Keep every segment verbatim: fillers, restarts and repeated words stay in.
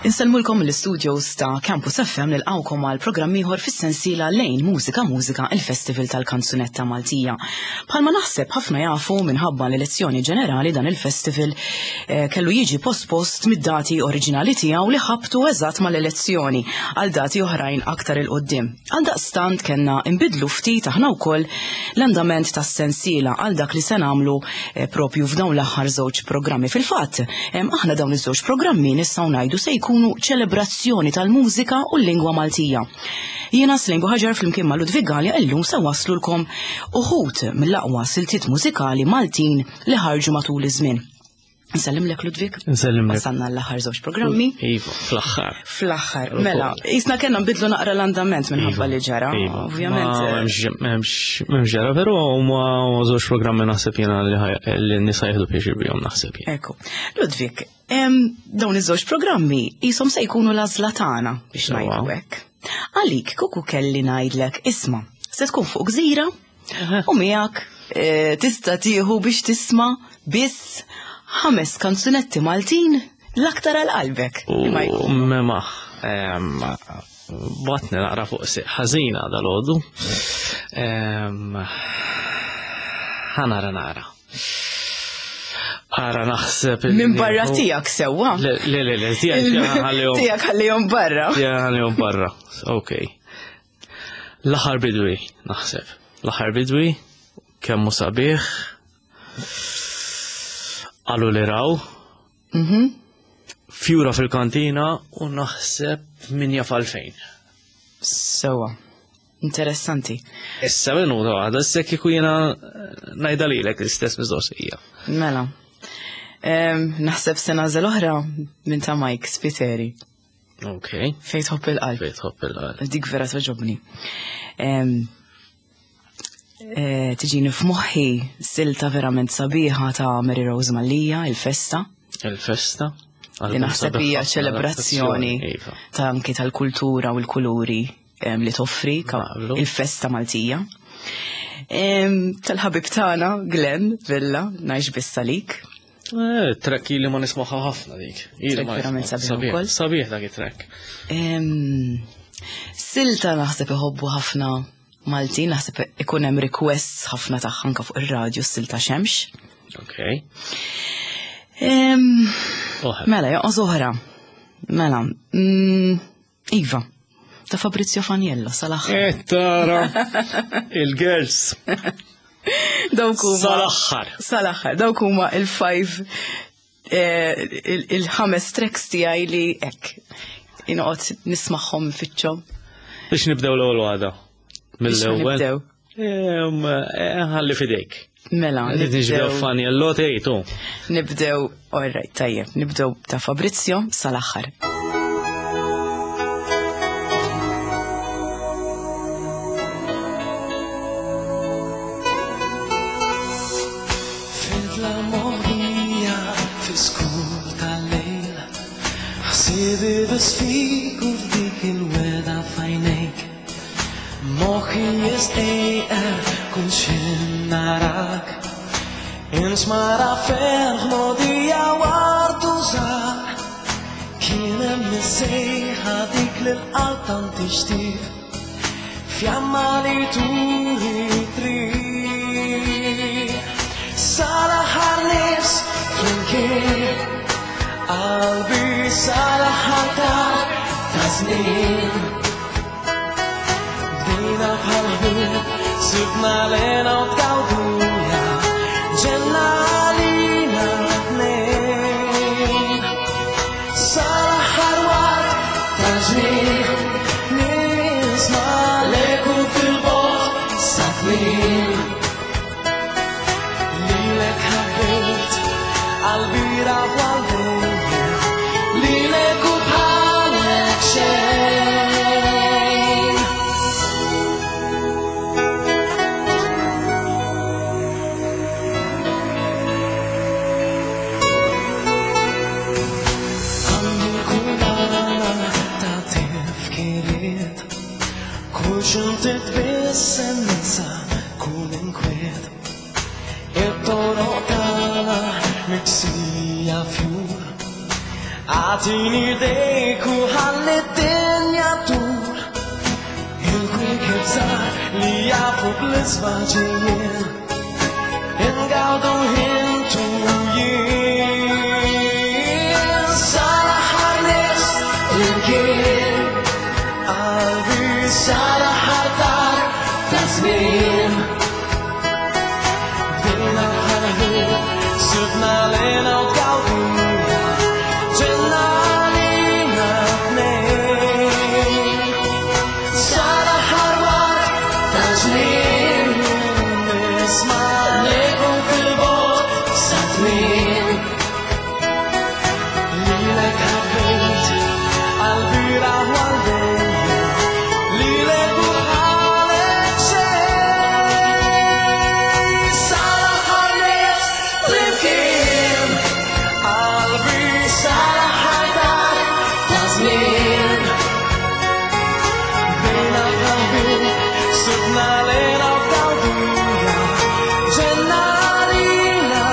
Insellmulkom l-studios ta' Campus F M nilqawkom għal programm ieħor fis-sensiela lejn Mużika Mużika il-Festival tal-Kanzunetta Maltija. Bħalma naħseb ħafna jafu minħabba l-elezzjoni ġenerali dan il-festival eh, kellu jiġi post-post mid-dati oriġinali tiegħu li ħabtu eżatt mal-elezzjoni għal dati oħrajn aktar il-qoddim. Għal daqstant kellna inbidlu ftit aħna wkoll l-andament tas-sensiela għal dak li se nagħmlu eh, propju f'dawn l-aħħar żewġ programmi. Fil-fatt, eh, aħna dawn iż-żewġ programmi nistgħu ngħidu se jkunu ċelebrazzjoni tal-mużika u l-lingwa Maltija. Jiena Slim Buħaġar flimkien ma' Ludwig Galja illum se waslulkom uħud mill-aqwa siltiet mużikali Maltin li ħarġu matul iż-żmien. Nsellimlek Ludwig? Nsellimlek. Wasalna l-aħħar żewġ programmi. Iva, fl-aħħar. Fl-aħħar, mela, isna kellna nbidlu naqra l-andament minħabba li ġara. Ovvjament. M'hemmx ġara, però huma żewġ programmi naħseb jiena li n-nisa jieħdu pjaċir bihom naħseb jien. Ekku. Ludwig, dawn iż-żewġ programmi qishom se jkunu l-għażla tagħna biex ngħidu hekk. Għalik kieku kelli ngħidlek isma' se tkun fuq gżira u miegħek tista' tieħu biex tisma' biss ħames kanzunetti Maltin l-aktar għal-qalbek. Mema, batni naqra fuq si ħażina dal-għodu. Ħanara naqra. Ara naħseb. Min barra tijak sewa? Le, le, le, tijak ħallihom. Tijak ħallihom barra. Tijak ħallihom barra. Ok. L-aħħar bidwi, naħseb. L-aħħar bidwi, kemmu sabiħ. Għallu li raw, fjura fil-kantina u naħseb minja fal-fejn. Sewa, interessanti. Issa minnu għada, issa kiku jena najdalilek l-istess miżosija. Mela, naħseb sena zel-oħra minn ta' Mike Spiteri. Ok. Fejt hopp il-qalb. Fejt hopp il-qalb. Dik vera toġobni. Tiġini f'moħħi silta verament sabiħa ta' Mary Rose Malija, il-festa. Il-festa. Li naħseb hija ċelebrazzjoni ta' anki tal-kultura u l-kuluri li toffri il-festa Maltija. Tal-ħabib tagħna Glenn Villa ngħix bis-salik. Trekki li ma nismaħħa ħafna dik. Verament sabiħ ukoll. Sabiħ dak it-trek. Silta naħseb iħobbu ħafna Maltin, naħseb ikun hemm requests ħafna tagħha anke fuq ir-radju s-silta xemx. Ok. Mela, joqgħod oħra. Mela, Iva, ta' Fabrizio Faniello, sal-aħħar. Eh, tara, il-girls. Dawk huma. Sal-aħħar. Sal-aħħar, dawk huma il-five il-ħames tracks tiegħi li hekk inqgħod nismagħhom fiċċhom. Biex nibdew l-ewwel waħda. Mill-ewwel. Ħalli fidejk. Mela, nibdew Faniello tgħidu. Nibdew, all right, tajjeb, nibdew ta' Fabrizio sal-aħħar. Fil-glamorija fis-skur tal-lejl ħsiebi biss fik u f'dik il-weda f'għajnejk. Moħi jistejqer kun xin narak Insmara ferħ modija wartu zar Kienem nissejħa dik l-qalb tant tixtieq Fjamma li turi tri Sal-aħħar nifs flimkien Qalbi sal-aħħar tar ta' żmien Sibna lena u tgawduja ġenna għalina tnejn Sal-aħħar waqt ta' ġmien nisma leku fil-bogħ sa' tmiem Lilek ħabbit għal-bira b'għal-dejja Lilek u bħalek xejn Xuntit bissen nisa kun inkwiet it-toroq tagħna miksija fjur Għatini dejk u ħalli d-dinja tur il-kwin kibżar li jafu bl-isfaġijien ingawdu hintu jien Sara ħarnis l-imkien qalbi sara ħartar ta' żmien Bdejna ħarħin sibna lejna u gawdina ġenna lina tnejn Sara ħarwar ta' żmien nisma' lejkum fil-bot sa' tmien Lilek ħabbejt qalbi raħ għal-dejja Lilek u ħalek xejn Sara ħarnis l-imkien qalbi sara ħartar ta' żmien Bdejna ħabbin sibna lejna u gawdina ġenna lina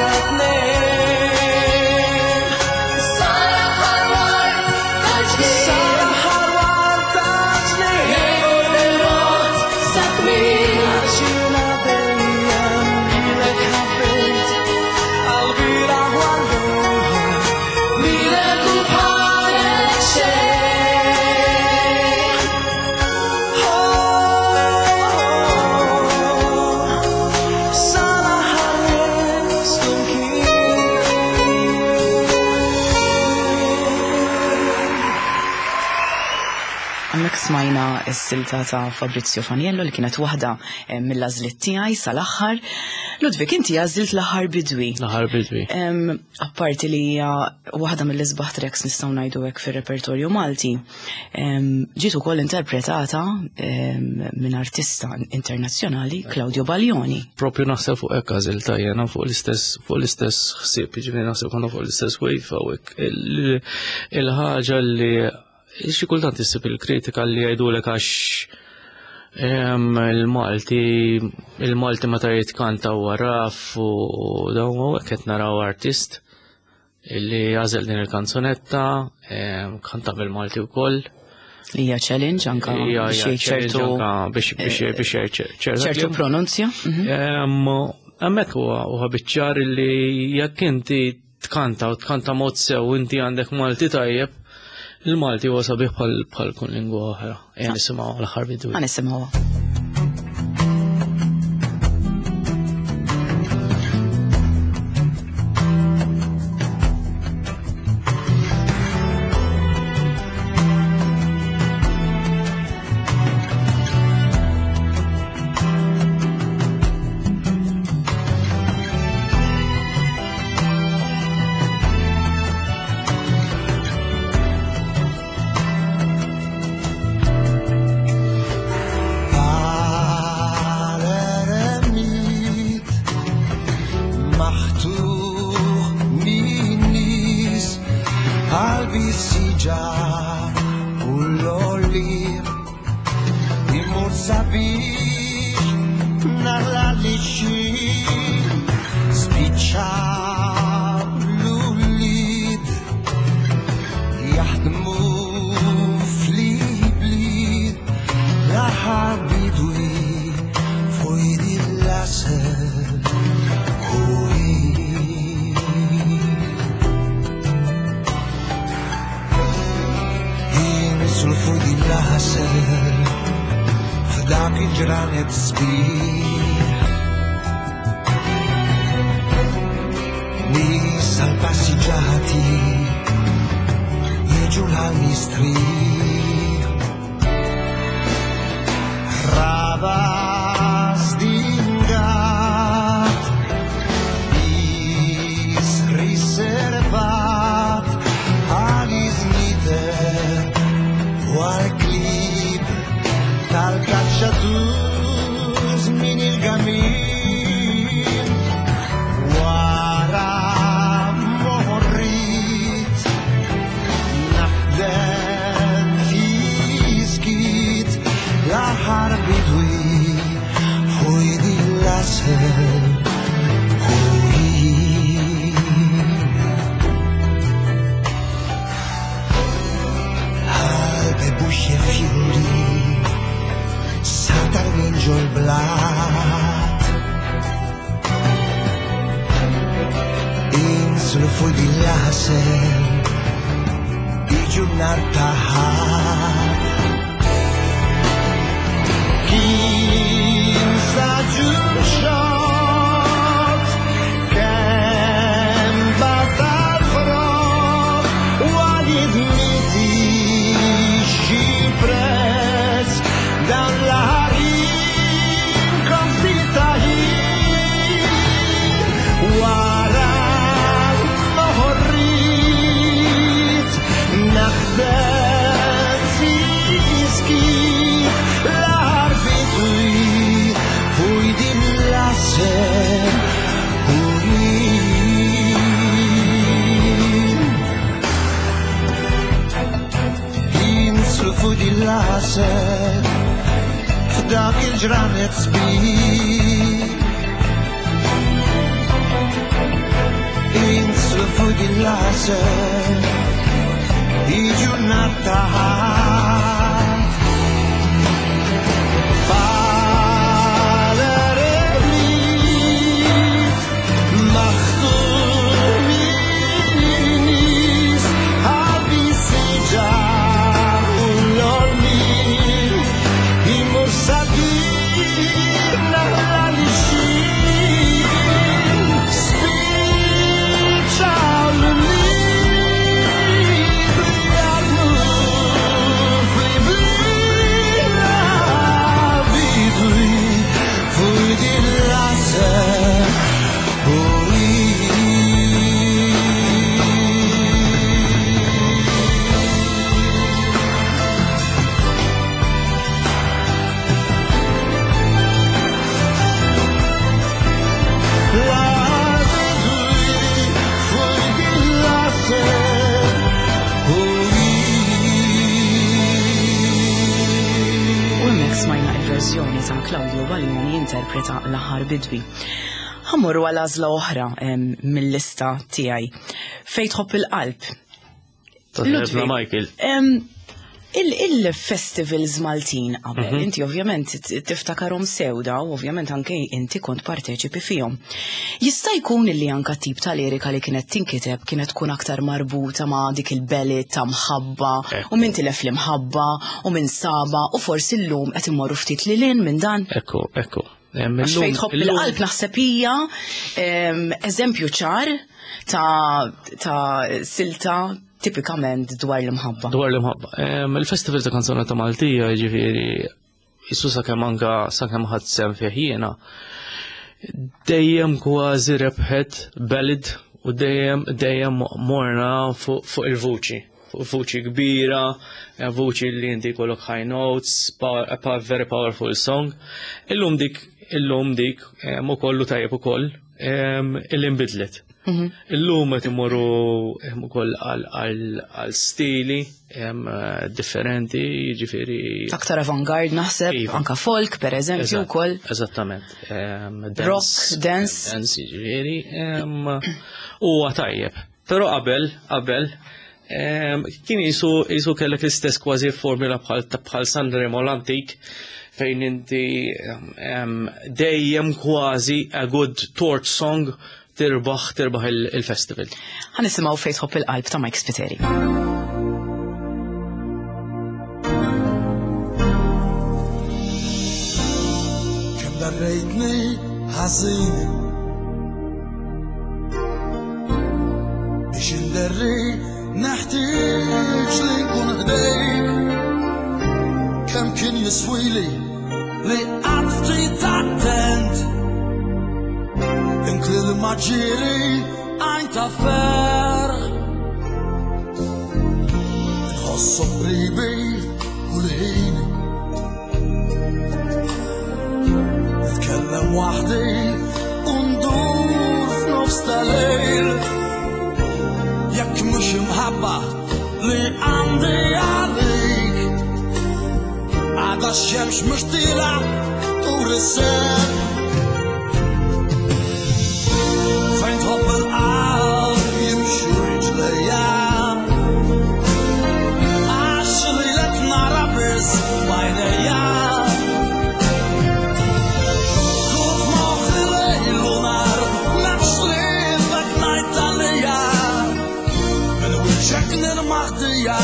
tnejn Sara ħarwar ta' ġnien Sara ħarwar ta' ġnien il-bot sa' tmien Għaxina dejjem lilek ħabbejt qalbi raħ għal-dejja lilek u bħalek xejn Sara ħarnis Għannek smajna s-silta ta' Fabrizio Faniello li kienet waħda eh, mill-għażliet tiegħi sal-aħħar. Ludwig, inti għażlilt l-aħħar bidwi. L-aħħar bidwi. Em, Apparti li hija waħda mill-isbaħ tracks nistgħu ngħidu hekk fir-repertorju Malti, em, ġiet ukoll interpretata em, minn artista internazzjonali Claudio Baglioni. Propju naħseb fuq hekk għażilta jiena fuq l-istess fuq l-istess ħsieb, jiġifieri naħseb konna fuq l-istess wave hawnhekk. Il- Il-ħaġa li xi kultant issib il-kritika li jgħidulek għax em, il-Malti il-Malti meta jitkanta huwa raf u dawn hawnhekk qed naraw artist illi għażel din il-kanzunetta, em, kanta bil-Malti wkoll. Li hija challenge anka Hija- hija biex jgħid challenge ċertu anka biex biex biex jgħid ċertu ċertu pronunzja. Mhm. Hemmhekk huwa huwa biċ-ċar li jekk inti tkanta u tkanta mod sew inti għandek Malti tajjeb, il-Malti huwa sabiħ bħal bħal kull lingwa oħra. Ejja nisimgħu l-aħħar bidwi. Għan nisimgħuha. F'dak il-ġranet sbir Nis għal-passiġġati Jieġu l-għal-mistrir Rabas dingat Is riservat Għal-izniter U għal-klib Tal-kacċatuz min il-gamin Wara morrit Naħdem fiskit L-aħħar bidwi il-blat. Inslu fuq il-lasel, iġu nar taħat. Kien saġu xot, kem batal frot, walid miti xipres, dan laħarin konfitaħin, wara l-moħorrit, naħdem ziski, laħar fitwi, fuj din laser, urin. Inslu fuj din laser, f'dak il-ġranet sbir. Inslu fuq il-laser, iġu nar taħat. Palerellit, maħtuminis, ħalbi siġar u l-ormin, imur sadir naħla li xin, spiċaw l-lid li għadmu fli blina bidwi fuj din laser u smajna il-verżjoni ta' Claudio Baglioni jinterpreta l-aħħar bidwi. Ħammurru għal għażla oħra em, mill-lista tiegħi. Fejn tħobb il-qalb. Taħdebna Michael. Em, il- Il-festivals Maltin qabel, inti ovvjament t- tiftakarhom sewda u ovvjament anke inti kont parteċipi fihom. Jista' jkun li anke tip ta' lirika li kienet tinkiteb kienet tkun aktar marbuta ma' dik il-belit ta' mħabba u minn tilef li mħabba u minn saba u forsi llum qed immorru ftit lilin minn dan. Ekku, ekku. Għax fejn tħobb il-qalb naħseb hija em, eżempju ċar ta' ta' silta tipikament dwar l-imħabba. Dwar l-imħabba. Em, Il-festival ta' kanzona ta' Maltija, ġifiri, jissu sakemm anka sakemm ħadd sem fih jiena, dejjem kważi rebħet belid u dejjem dejjem morna fuq fuq il-vuċi. Fuq vuċi kbira, eh, vuċi li inti kollok high notes, power, a power- very powerful song. Illum dik, illum dik, em, ukollu tajjeb ukoll, em, il-imbidlet. Illum qed imorru em, ukoll għal- għal għal stili em, eh, differenti, jiġifieri. Aktar avantgard naħseb, Iva. anka folk per eżempju Eżatt, wkoll. Eżattament. Em, Rock, dance. Dance, jiġifieri. em, Huwa tajjeb. Però qabel, qabel, em, kien jisu jisu kellek l-istess kważi formula bħal bħal Sanremo l-antik fejn inti em, dejjem kważi a good torch song tirbaħ tirbaħ il- il-festival. Ħanisimgħu fejn tħobb il-qalb ta' Mike Spiteri. Kem darrejtni ħażin biex inderri neħtieġ li nkun ħdejk. Kem kien jiswili li qatt ftit attent inti li ma ġieri għajn ta' ferħ. Nħossom qribi kull ħin nitkellem waħdi u ndur f'nofs tal-lejl. Jekk mhux imħabba li għandi għalik, għadha x-xemx mhux tila u risser. Fejn tħobb il-qalb jimxu riġlejja, għax li lek nara biss b'għajnejja.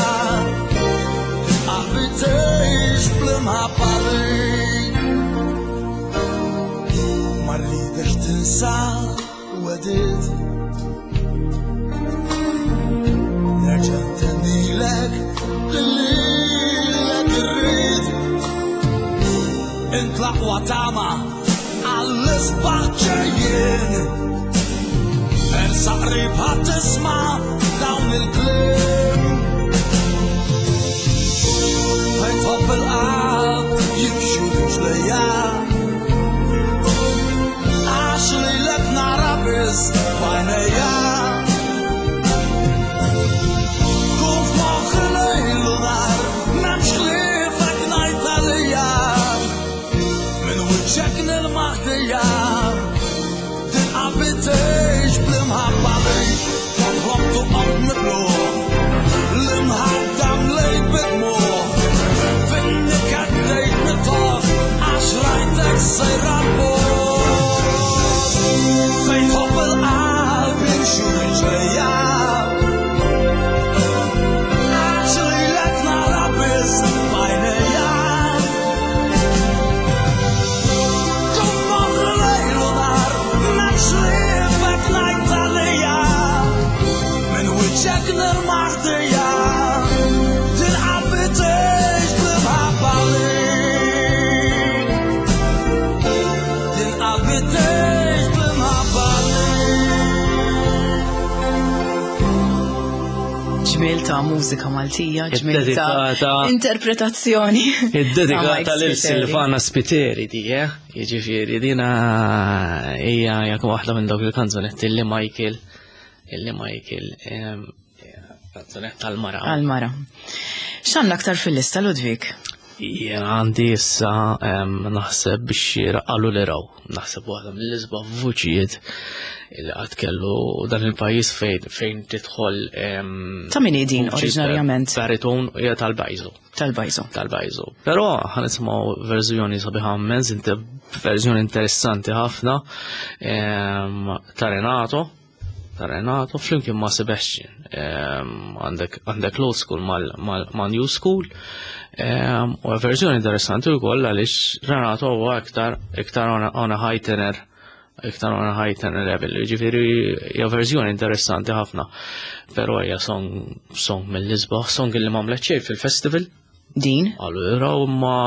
Għabitejx bl-imħabba dik ma rridx tinsa wedid nerġa' ntennilek lilek irrid intlaq wa tama għall-isbaħ ġejjin ersa qrib ħadd tisma' dawn il-kliem fejn tħobb il-qalb jimxu rijlejja għax lilek nara biss b'għajnejja kun f'moħħi lejl u nar m'hemmx ħliefek ngħid għalija minn wiċċek nilmaħdija tinqabitejx bl-imħabba dik tħobb tuqgħod mibluħ l-imħadda mlejt bidmuħ finni kaddejt nitħobb għax rajtek sejra l-bogħod fejn tħobb il-qalb jimxu rijlejja għax lilek nara biss b'għajnejja kun f'moħħi lejl u nar m'hemmx ħliefek ngħid għalija minn wiċċek nilmaħdija tinqabitejx bl-imħabba dik tinqabitejx bl-imħabba ġmiel ta' mużika Maltija, ġmiel ta' Id-dedikata- interpretazzjoni. Id-dedikata ta' lil Mike Silvana Spiteri di, eh? Jiġifieri dina hija jak waħda minn dawk il-kanzunetti illi Michael illi Michael em, kanzunett tal-mara. Għal-mara. X'għandna aktar fil-lista Ludwig? Jien għandi issa em, naħseb biex jirqalu li raw. Naħseb waħda mill-isba' vuċijiet illi qatt kellu dan il-pajjiż fejn fejn tidħol em, Ta' min hi din vuċi oriġinarjament? Bariton hija tal-Bajzu. Tal-Bajzu. tal-Bajzu. Però ħanismaw verżjoni sabiħa mezz, inti verżjoni interessanti ħafna em, ta' Renato, ta' Renato flimkien ma' Sebastian. Em, Għandek għandek l-old school mal- mal- ma' new school. em, U verżjoni interessanti wkoll għaliex Renato huwa iktar iktar on a- on a high tenor iktar on a high tenor level. Ġifieri hija verżjoni interessanti ħafna. Però hija song song mill-isbaħ, song li m'għamlet xejn fil-festival. Din? Allura, ma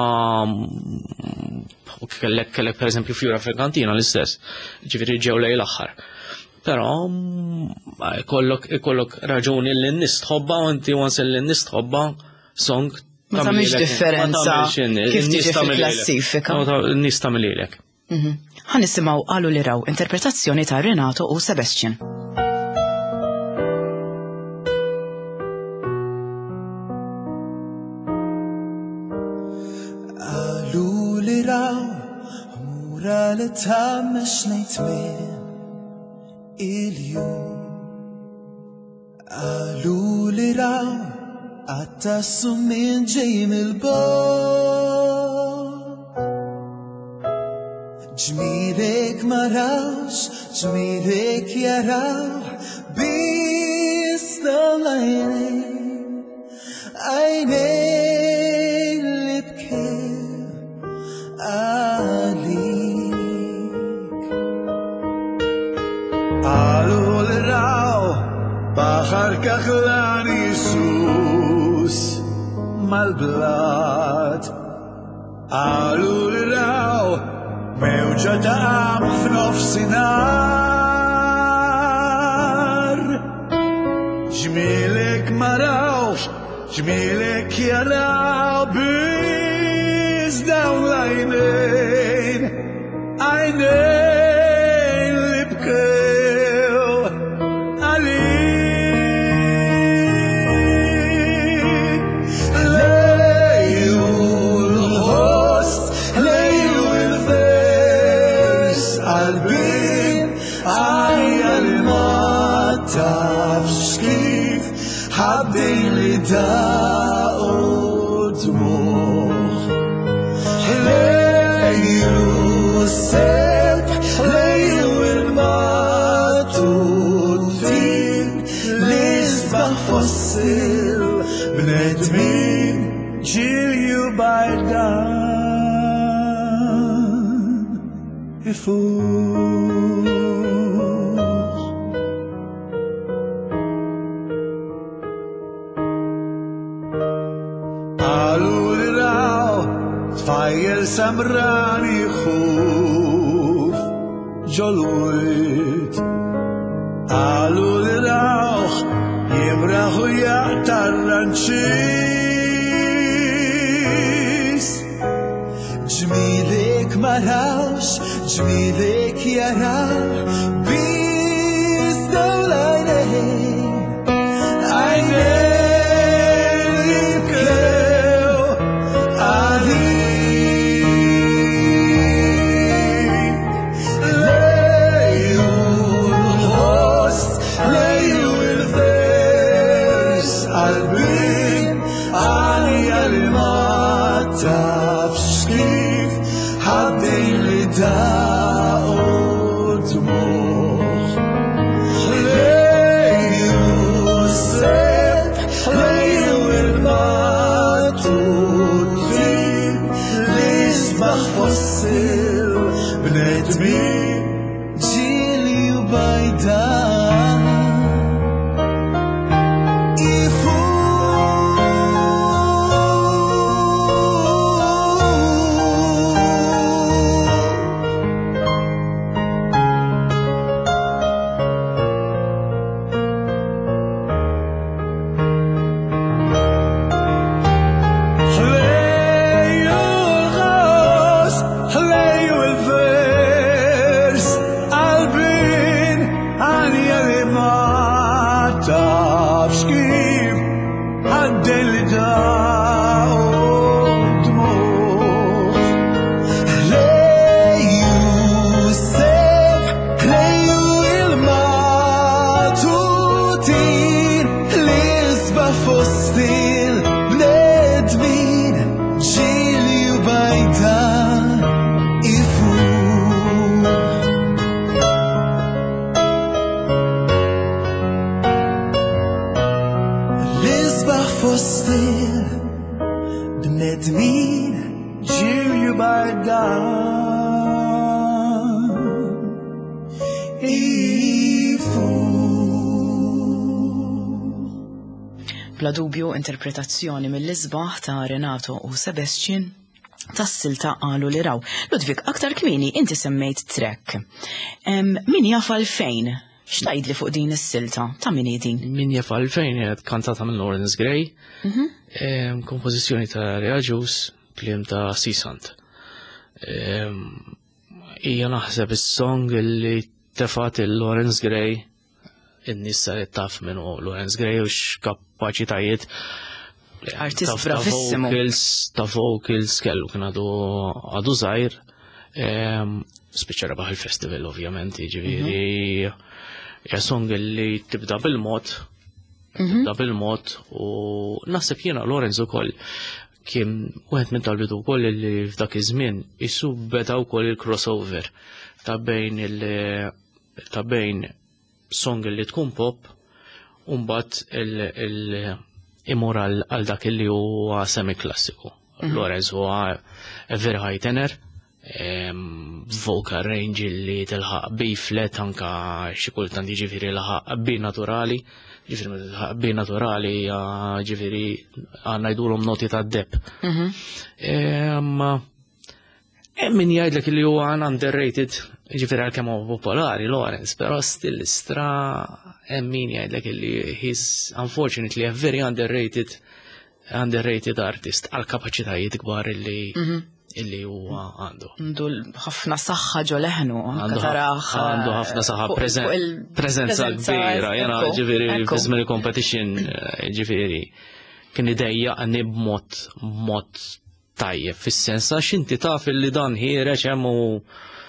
kellek kellek per eżempju Fjura Fregantina l-istess, ġifieri ġew lej l-aħħar. Però ikollok ikollok raġuni li n-nies tħobba u inti once li n-nies tħobba song Ma tagħmilx differenza kif tiġi fil-klassifika. N-nies tagħmililek. Mhm. Ħanisimgħu qalu li raw interpretazzjoni ta' Renato u Sebastian. Għalu li raw mura li tammex ngħid min il-jum Għalu li raw għattassu minn ġej mill-bogħod ġmielek ma rawx, ġmielek jaraw biss dawn l-għajnejn għajnejn li bkew għalik Għalu li raw baħar kaħlan Jisus mal-blad Għalu li raw mewġa daqam f'nofsinhar ġmielek ma rawx, ġmielek jaraw biss dawn l-għajnejn għajnejn li bkew għalik lejlu l-ħost, lejlu l-vers għalbin għajja li ma tafx kif ħabbin li daqu dmuħ lejlu seb, lejlu il-matut din li sbaħ fossil b'ne bnedmin ġilju bajdan ifus. Għalu li raw tfajjel samrani khuf ġolwit. Għalu li raw jimraħu jaqtarranċis. ġmilek marawx, ġmilek jaraw, bizdaw l-għajnejn, għajnejn jibkew għalik. Lejju l-ħost, lejju il-vers, qalbin għalija li ma tafx kif ħaddejn li daqu dmuħ. Lejju s-seb, lejju il-matut lim li sbaħ fossil bnedmin ġilju bajdan bnedmin ġilju bajdan Bla dubju interpretazzjoni mill-isbaħ ta' Renato u Sebastian tas-silta Għalu li raw. Ludwig, aktar kmini inti semmejt trek. Min jafal fejn? X'tajdli fuq din is-silta? Ta' min din? Min jafal fejn qed kantata minn Lawrence Gray. Kompożizzjoni ta' Reaġus, kliem ta' Sisant. Hija naħseb is-song li tefat il-Lawrence Gray, in-nissa li taf minnu Lawrence Gray u x'kapaċitajiet artist bravissimo. Ta' vocals kellu kien għadu żgħir, spiċċa rebaħ il-festival ovvjament, jiġifieri hija song li tibda bil-mod, tibda bil-mod u naħseb jiena Lawrence ukoll kien wieħed minn tal-bidu wkoll li f'dak iż-żmien issu beda wkoll il-crossover ta' bejn il ta' bejn song li tkun pop u mbagħad il-imur għal dak li huwa semi klassiku. Lawrence huwa very high tenor, vocal range li tilħaq bi flet anka xi kultant jiġifieri laħaq bi naturali, ġifieri bi naturali ġifieri għandna jdulhom noti ta' depp. Min jgħidlek li huwa underrated, ġifieri għalkemm huwa popolari Lawrence, però still istra hemm min jgħidlek li he's unfortunately a very underrated underrated artist għal kapaċitajiet kbar illi illi huwa għandu. Għandu ħafna saħħa ġo leħnu, għandu ħafna saħħa preżenza kbira, jena ġifieri f'żmien il-competition ġifieri kien idejjaqni b'mod b'mod tajjeb fis-sens għax inti taf li dan ħiereġ hemm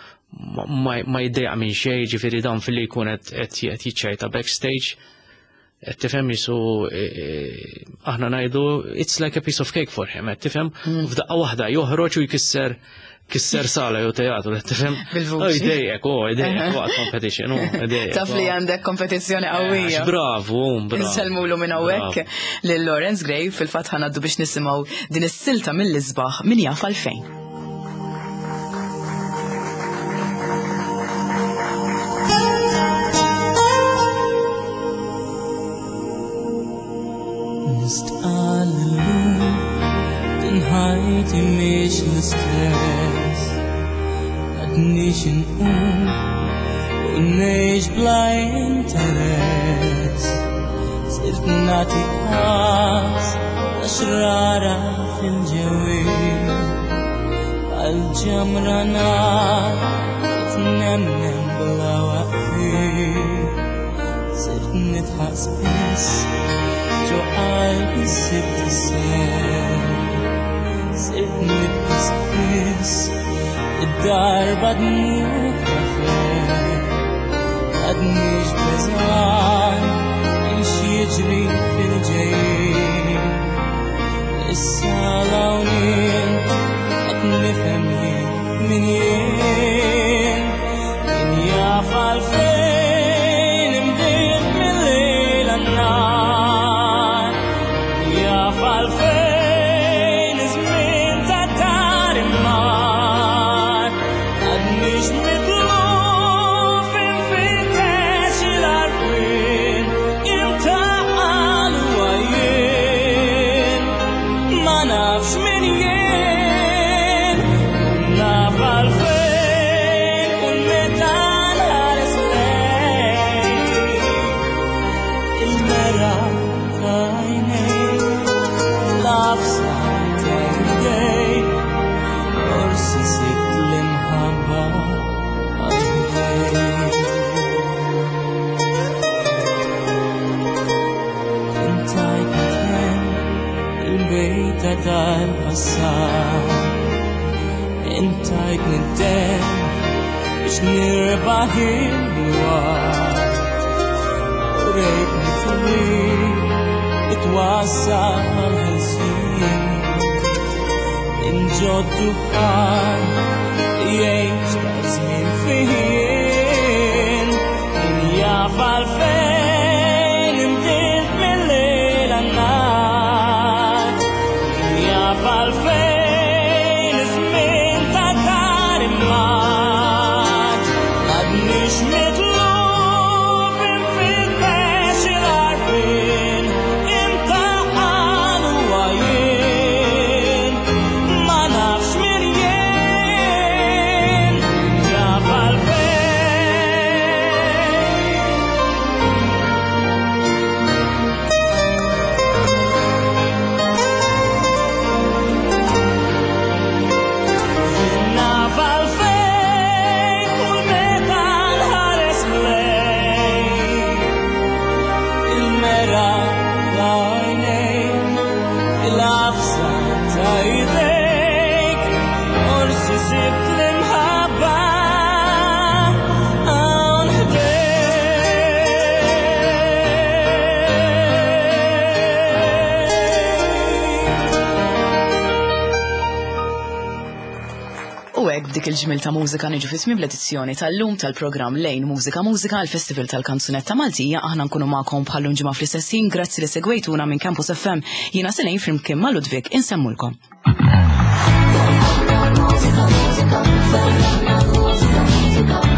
ma jdejaq minn xejn, ġifieri dan fil-li jkun qed jiċċajta backstage tifhem jisu aħna ngħidu it's like a piece of cake for him, tifhem f'daqqa waħda joħroġ u jkisser kisser sala jew teatru, tifhem? Bil-vuċi. Idejek, oh, idejek waqt competition, oh, idejek. Taf li għandek kompetizzjoni qawwija. Bravo, bravo. Nselmulu minn hawnhekk lil Lawrence Gray fil-fatt ħanaddu biex nisimgħu din is-silta mill-isbaħ min jaf għalfejn. Ħajti miex l-istess għadniex nqum u ngħix bla interess sirt nagħti każ għaxrara fil-ġewwien għall-ġamra nar tnemmen bla waqfien sirt nidħaq spiss ġo qalbi sibt is-sew sirt nitqis id-darba dmur kafe għadniex beżan ix jiġri fil-ġejjin issa l-hawnien qed nifhem li min jien min jaf għalfejn imdiet mill-lejl għan-nar jaf għalfejn tal-passat intajt niddem biex nirbaħ il-waqt u rejtni triq itwassal ħelsien inġoddu ħan jgħix ta' żmien fien min jaf għalfejn imdiet mill-lejl għan-nar għalfejn iż-żmien ta' dar immat għadniex mitlub infil-pex il-għarfien imtaħan huwa jien ma nafx min jien jaf għalfejn dik il-ġmil ta' mużika niġu fismi bl-edizzjoni tal-lum tal-programm Lejn Mużika Mużika għal-Festival tal-Kanzunetta Maltija. Aħna nkunu magħkom bħallum ġimgħa fl-istessin. Grazzi li segwejtuna minn Campus F M. Jiena Silejn flimkien ma' Ludwig insemmulkom. Música, música, música, música, música.